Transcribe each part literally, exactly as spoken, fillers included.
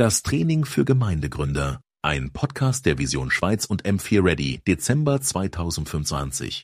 Das Training für Gemeindegründer. Ein Podcast der Vision Schweiz und M vier Ready, Dezember zweitausendfünfundzwanzig.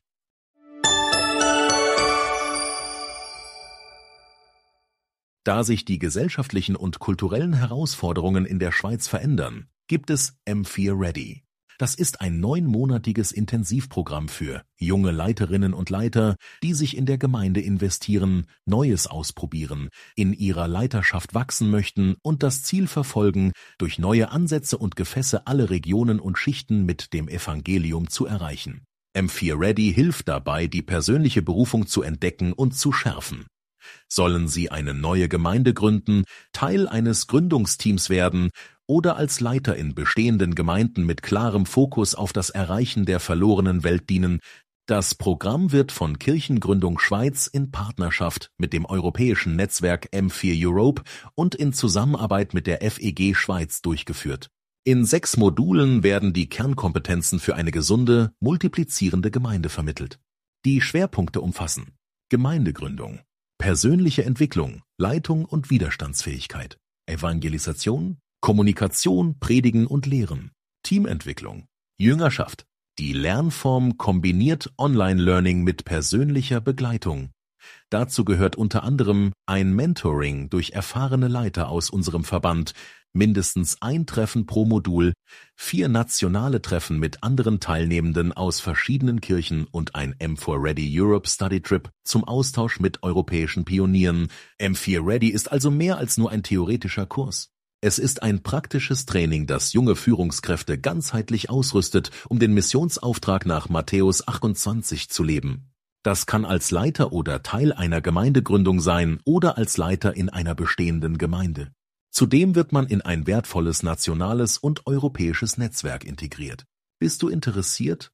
Da sich die gesellschaftlichen und kulturellen Herausforderungen in der Schweiz verändern, gibt es M vier Ready. Das ist ein neunmonatiges Intensivprogramm für junge Leiterinnen und Leiter, die sich in der Gemeinde investieren, Neues ausprobieren, in ihrer Leiterschaft wachsen möchten und das Ziel verfolgen, durch neue Ansätze und Gefäße alle Regionen und Schichten mit dem Evangelium zu erreichen. M vier Ready hilft dabei, die persönliche Berufung zu entdecken und zu schärfen. Sollen Sie eine neue Gemeinde gründen, Teil eines Gründungsteams werden oder als Leiter in bestehenden Gemeinden mit klarem Fokus auf das Erreichen der verlorenen Welt dienen? Das Programm wird von Kirchengründung Schweiz in Partnerschaft mit dem europäischen Netzwerk M vier Europe und in Zusammenarbeit mit der F E G Schweiz durchgeführt. In sechs Modulen werden die Kernkompetenzen für eine gesunde, multiplizierende Gemeinde vermittelt. Die Schwerpunkte umfassen Gemeindegründung, persönliche Entwicklung, Leitung und Widerstandsfähigkeit, Evangelisation, Kommunikation, Predigen und Lehren, Teamentwicklung, Jüngerschaft. Die Lernform kombiniert Online-Learning mit persönlicher Begleitung. Dazu gehört unter anderem ein Mentoring durch erfahrene Leiter aus unserem Verband, mindestens ein Treffen pro Modul, vier nationale Treffen mit anderen Teilnehmenden aus verschiedenen Kirchen und ein M vier Ready Europe Study Trip zum Austausch mit europäischen Pionieren. M vier Ready ist also mehr als nur ein theoretischer Kurs. Es ist ein praktisches Training, das junge Führungskräfte ganzheitlich ausrüstet, um den Missionsauftrag nach Matthäus achtundzwanzig zu leben. Das kann als Leiter oder Teil einer Gemeindegründung sein oder als Leiter in einer bestehenden Gemeinde. Zudem wird man in ein wertvolles nationales und europäisches Netzwerk integriert. Bist du interessiert?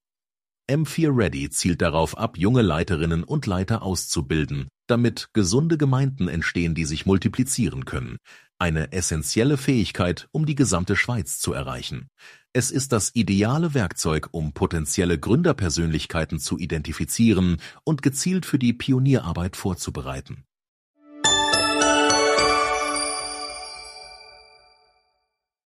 M vier Ready zielt darauf ab, junge Leiterinnen und Leiter auszubilden, damit gesunde Gemeinden entstehen, die sich multiplizieren können. Eine essentielle Fähigkeit, um die gesamte Schweiz zu erreichen. Es ist das ideale Werkzeug, um potenzielle Gründerpersönlichkeiten zu identifizieren und gezielt für die Pionierarbeit vorzubereiten.